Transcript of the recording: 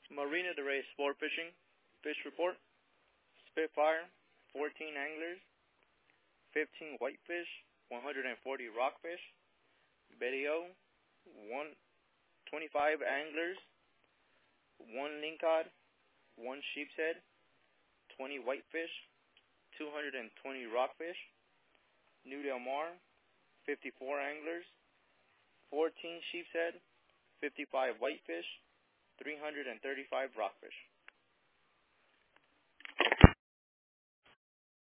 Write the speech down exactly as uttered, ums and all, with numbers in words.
Marina de Rey Sport Fishing. Fish report. Spitfire, fourteen anglers, fifteen whitefish, one hundred forty rockfish. Betty O, one, twenty-five anglers, one lingcod, one sheepshead, twenty whitefish, two hundred twenty rockfish. New Del Mar, fifty-four anglers, fourteen sheepshead, fifty-five whitefish, three hundred thirty-five rockfish.